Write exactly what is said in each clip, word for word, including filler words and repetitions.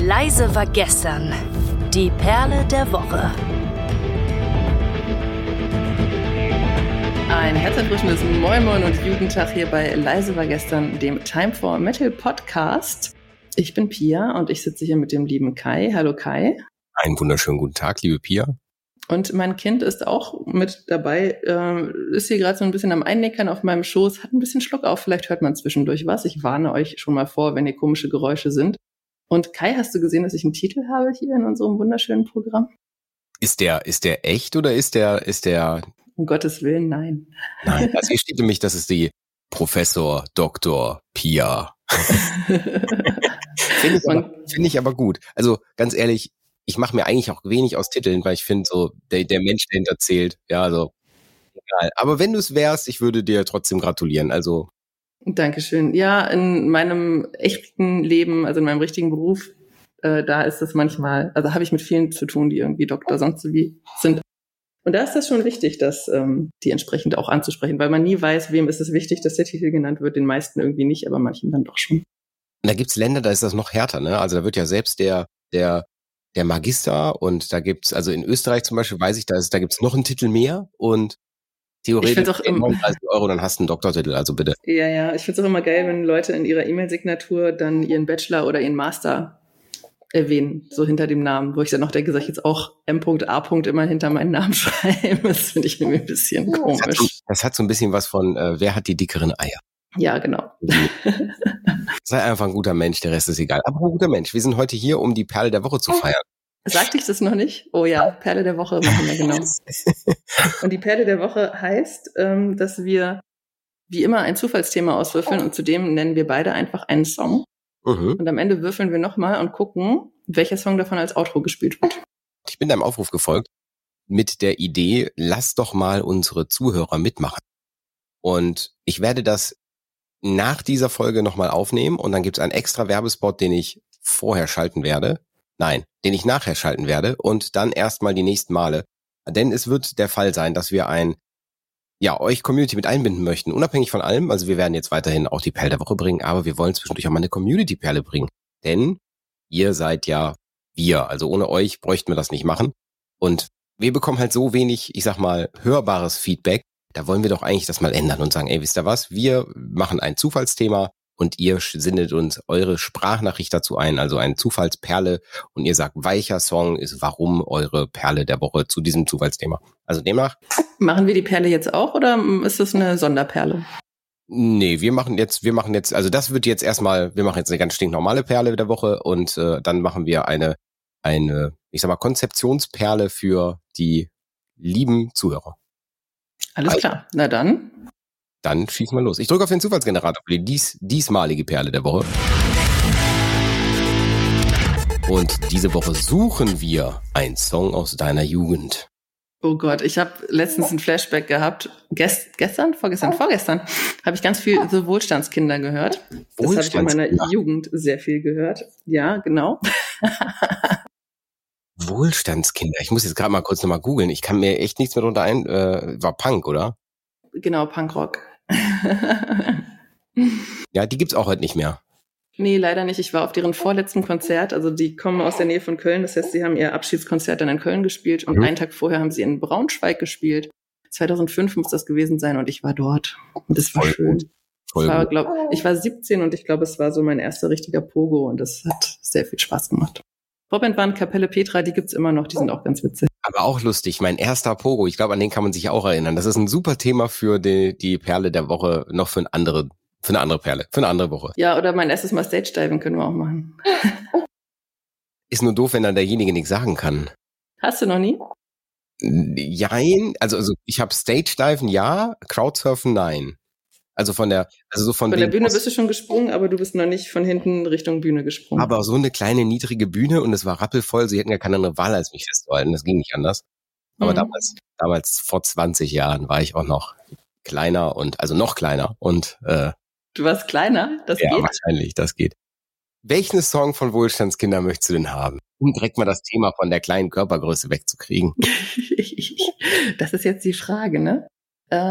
Leise war gestern. Die Perle der Woche. Ein herzerfrischendes Moin Moin und Jugendtag hier bei Leise war gestern, dem Time for Metal Podcast. Ich bin Pia und ich sitze hier mit dem lieben Kai. Hallo Kai. Einen wunderschönen guten Tag, liebe Pia. Und mein Kind ist auch mit dabei, äh, ist hier gerade so ein bisschen am Einnickern auf meinem Schoß, hat ein bisschen Schluck auf, vielleicht hört man zwischendurch was. Ich warne euch schon mal vor, wenn hier komische Geräusche sind. Und Kai, hast du gesehen, dass ich einen Titel habe hier in unserem wunderschönen Programm? Ist der, ist der echt oder ist der, ist der... Um Gottes Willen, nein. Nein, also hier steht nämlich, das ist die Professor Doktor Pia. Finde ich, aber, find ich aber gut. Also ganz ehrlich, ich mache mir eigentlich auch wenig aus Titeln, weil ich finde so, der, der Mensch dahinter zählt. Ja, also egal. Aber wenn du es wärst, ich würde dir trotzdem gratulieren. Also Dankeschön. Ja, in meinem echten Leben, also in meinem richtigen Beruf, äh, da ist das manchmal, also habe ich mit vielen zu tun, die irgendwie Doktor sonst wie sind. Und da ist das schon wichtig, dass ähm, die entsprechend auch anzusprechen, weil man nie weiß, wem ist es wichtig, dass der Titel genannt wird, den meisten irgendwie nicht, aber manchen dann doch schon. Und da gibt's Länder, da ist das noch härter, ne? Also da wird ja selbst der der der Magister und da gibt's, also in Österreich zum Beispiel weiß ich, da ist, da gibt's noch einen Titel mehr und theoretisch auch im, neununddreißig Euro, dann hast du einen Doktortitel, also bitte. Ja, ja, ich find's auch immer geil, wenn Leute in ihrer E-Mail-Signatur dann ihren Bachelor oder ihren Master erwähnen, so hinter dem Namen, wo ich dann noch denke, soll ich jetzt auch M A immer hinter meinen Namen schreiben? Das finde ich irgendwie ein bisschen komisch. Das hat, so, das hat so ein bisschen was von, äh, wer hat die dickeren Eier? Ja, genau. Sei einfach ein guter Mensch, der Rest ist egal. Aber ein guter Mensch, wir sind heute hier, um die Perle der Woche zu feiern. Sagte ich das noch nicht? Oh ja, Perle der Woche machen wir genau. Und die Perle der Woche heißt, ähm, dass wir wie immer ein Zufallsthema auswürfeln und zudem nennen wir beide einfach einen Song. Mhm. Und am Ende würfeln wir nochmal und gucken, welcher Song davon als Outro gespielt wird. Ich bin deinem Aufruf gefolgt mit der Idee, lass doch mal unsere Zuhörer mitmachen. Und ich werde das nach dieser Folge nochmal aufnehmen und dann gibt es einen extra Werbespot, den ich vorher schalten werde. Nein, den ich nachher schalten werde und dann erstmal die nächsten Male. Denn es wird der Fall sein, dass wir ein ja, euch Community mit einbinden möchten, unabhängig von allem. Also wir werden jetzt weiterhin auch die Perle der Woche bringen, aber wir wollen zwischendurch auch mal eine Community-Perle bringen. Denn ihr seid ja wir. Also ohne euch bräuchten wir das nicht machen. Und wir bekommen halt so wenig, ich sag mal, hörbares Feedback. Da wollen wir doch eigentlich das mal ändern und sagen, ey, wisst ihr was? Wir machen ein Zufallsthema und ihr sendet uns eure Sprachnachricht dazu ein, also eine Zufallsperle. Und ihr sagt, welcher Song ist warum eure Perle der Woche zu diesem Zufallsthema. Also demnach... Machen wir die Perle jetzt auch oder ist das eine Sonderperle? Nee, wir machen jetzt, wir machen jetzt, also das wird jetzt erstmal, wir machen jetzt eine ganz stinknormale Perle der Woche und äh, dann machen wir eine, eine, ich sag mal, Konzeptionsperle für die lieben Zuhörer. Alles also, klar, na dann. Dann schießen wir los. Ich drücke auf den Zufallsgenerator für die dies, diesmalige Perle der Woche. Und diese Woche suchen wir einen Song aus deiner Jugend. Oh Gott, ich habe letztens ein Flashback gehabt. Gest, gestern? Vorgestern? Vorgestern habe ich ganz viel so Wohlstandskinder gehört. Das habe ich in meiner Jugend sehr viel gehört. Ja, genau. Wohlstandskinder. Ich muss jetzt gerade mal kurz nochmal googeln. Ich kann mir echt nichts mehr drunter ein. Äh, war Punk, oder? Genau, Punkrock. Ja, die gibt's auch heute nicht mehr. Nee, leider nicht. Ich war auf deren vorletzten Konzert. Also die kommen aus der Nähe von Köln. Das heißt, sie haben ihr Abschiedskonzert dann in Köln gespielt. Und mhm. einen Tag vorher haben sie in Braunschweig gespielt. zweitausendfünf muss das gewesen sein und ich war dort. Und das war Voll schön. Gut. Voll war, glaub, ich war siebzehn und ich glaube, es war so mein erster richtiger Pogo. Und das hat sehr viel Spaß gemacht. Vorband waren Kapelle Petra, die gibt's immer noch. Die sind auch ganz witzig. Aber auch lustig. Mein erster Pogo. Ich glaube, an den kann man sich auch erinnern. Das ist ein super Thema für die, die Perle der Woche. Noch für eine andere Für eine andere Perle, für eine andere Woche. Ja, oder mein erstes Mal Stage-Diving können wir auch machen. Ist nur doof, wenn dann derjenige nichts sagen kann. Hast du noch nie? Jein, also, also ich habe Stage-Diven, ja, Crowdsurfen, nein. Also von der, also so von, von der Bühne bist du schon gesprungen, aber du bist noch nicht von hinten Richtung Bühne gesprungen. Aber so eine kleine, niedrige Bühne und es war rappelvoll, sie hätten ja keine andere Wahl, als mich festzuhalten, das ging nicht anders. Aber mhm. damals, damals vor zwanzig Jahren war ich auch noch kleiner und, also noch kleiner und, äh, Du warst kleiner? Das ja, geht? Ja, wahrscheinlich, das geht. Welchen Song von Wohlstandskinder möchtest du denn haben? Um direkt mal das Thema von der kleinen Körpergröße wegzukriegen. Das ist jetzt die Frage, ne?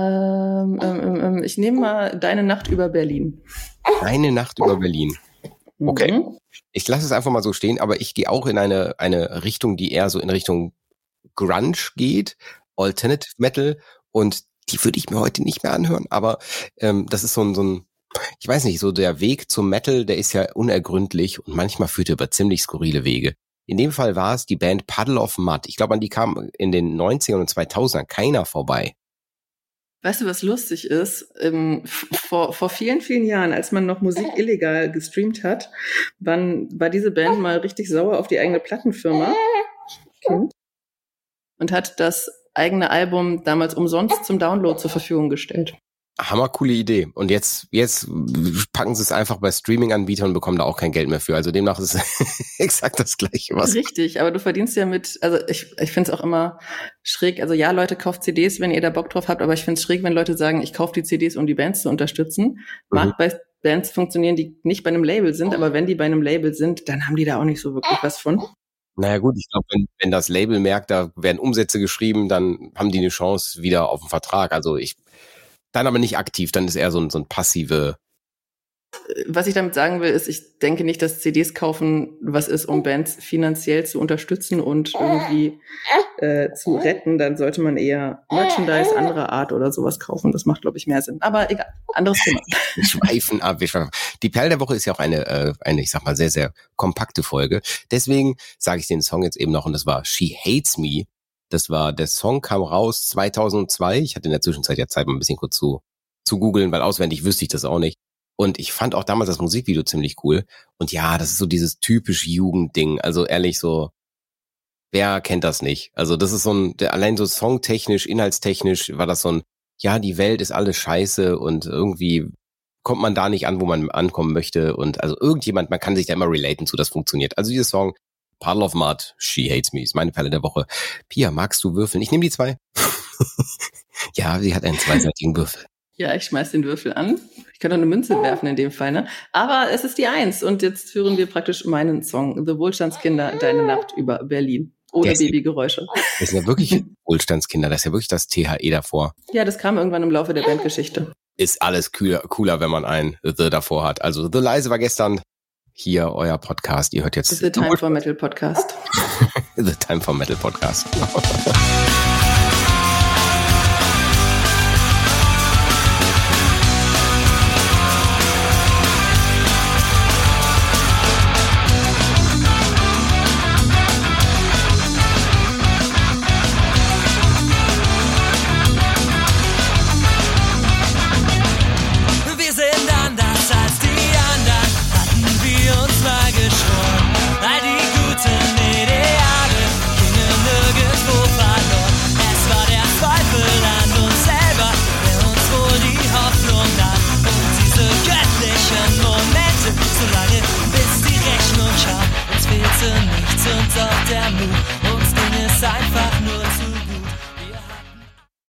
Ähm, ähm, ähm, ich nehme mal Deine Nacht über Berlin. Deine Nacht über Berlin. Okay. Mhm. Ich lasse es einfach mal so stehen, aber ich gehe auch in eine, eine Richtung, die eher so in Richtung Grunge geht, Alternative Metal, und die würde ich mir heute nicht mehr anhören, aber ähm, das ist so ein, so ein, ich weiß nicht, so der Weg zum Metal, der ist ja unergründlich und manchmal führt er über ziemlich skurrile Wege. In dem Fall war es die Band Puddle of Mudd. Ich glaube, an die kam in den neunzigern und zweitausendern keiner vorbei. Weißt du, was lustig ist? Ähm, vor, vor vielen, vielen Jahren, als man noch Musik illegal gestreamt hat, wann, war diese Band mal richtig sauer auf die eigene Plattenfirma okay. und hat das eigene Album damals umsonst zum Download zur Verfügung gestellt. Hammercoole Idee. Und jetzt, jetzt packen sie es einfach bei Streaming-Anbietern und bekommen da auch kein Geld mehr für. Also demnach ist es exakt das Gleiche. Was Richtig, aber du verdienst ja mit, also ich, ich finde es auch immer schräg. Also ja, Leute, kauft C Ds, wenn ihr da Bock drauf habt, aber ich finde es schräg, wenn Leute sagen, ich kaufe die C Ds, um die Bands zu unterstützen. Mag mhm. bei Bands funktionieren, die nicht bei einem Label sind, aber wenn die bei einem Label sind, dann haben die da auch nicht so wirklich was von. Naja gut, ich glaube, wenn, wenn das Label merkt, da werden Umsätze geschrieben, dann haben die eine Chance wieder auf den Vertrag. Also ich Dann aber nicht aktiv, dann ist eher so ein, so ein passive. Was ich damit sagen will, ist, ich denke nicht, dass C Ds kaufen was ist, um Bands finanziell zu unterstützen und irgendwie äh, zu retten. Dann sollte man eher Merchandise anderer Art oder sowas kaufen. Das macht, glaube ich, mehr Sinn. Aber egal, anderes Thema. Wir schweifen ab, wir schweifen. Die Perle der Woche ist ja auch eine, äh, eine, ich sag mal, sehr, sehr kompakte Folge. Deswegen sage ich den Song jetzt eben noch, und das war She Hates Me. Das war, der Song kam raus zweitausendzwei. Ich hatte in der Zwischenzeit ja Zeit, mal ein bisschen kurz zu, zu googeln, weil auswendig wüsste ich das auch nicht. Und ich fand auch damals das Musikvideo ziemlich cool. Und ja, das ist so dieses typisch Jugendding. Also ehrlich so, wer kennt das nicht? Also das ist so ein, allein so songtechnisch, inhaltstechnisch war das so ein, ja, die Welt ist alles scheiße und irgendwie kommt man da nicht an, wo man ankommen möchte. Und also irgendjemand, man kann sich da immer relaten zu, das funktioniert. Also dieser Song, Puddle of Mudd, She Hates Me, ist meine Perle der Woche. Pia, magst du würfeln? Ich nehme die zwei. Ja, sie hat einen zweiseitigen Würfel. Ja, ich schmeiß den Würfel an. Ich kann doch eine Münze werfen in dem Fall, ne? Aber es ist die Eins und jetzt hören wir praktisch meinen Song The Wohlstandskinder, Deine Nacht über Berlin. Ohne ist, Babygeräusche. Das sind ja wirklich Wohlstandskinder, das ist ja wirklich das T H E davor. Ja, das kam irgendwann im Laufe der Bandgeschichte. Ist alles cooler, cooler, wenn man ein The davor hat. Also The Leise war gestern. Hier euer Podcast. Ihr hört jetzt The Time for Metal Podcast. The Time for Metal Podcast. Nichts und auch der Mut